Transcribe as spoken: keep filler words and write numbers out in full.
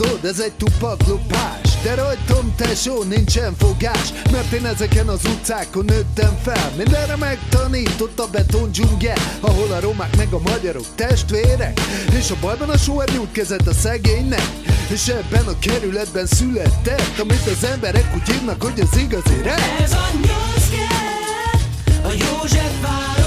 tudod, ez egy tupak lopás, de rajtam tesó nincsen fogás, mert én ezeken az utcákon nőttem fel. Mindenre megtanított a beton dzsungel, ahol a romák meg a magyarok testvérek, és a bajban a sóer nyújt kezet a szegénynek, és ebben a kerületben született, amit az emberek úgy hívnak, hogy az igazi rap. Ez a nyolc kelet, a József vár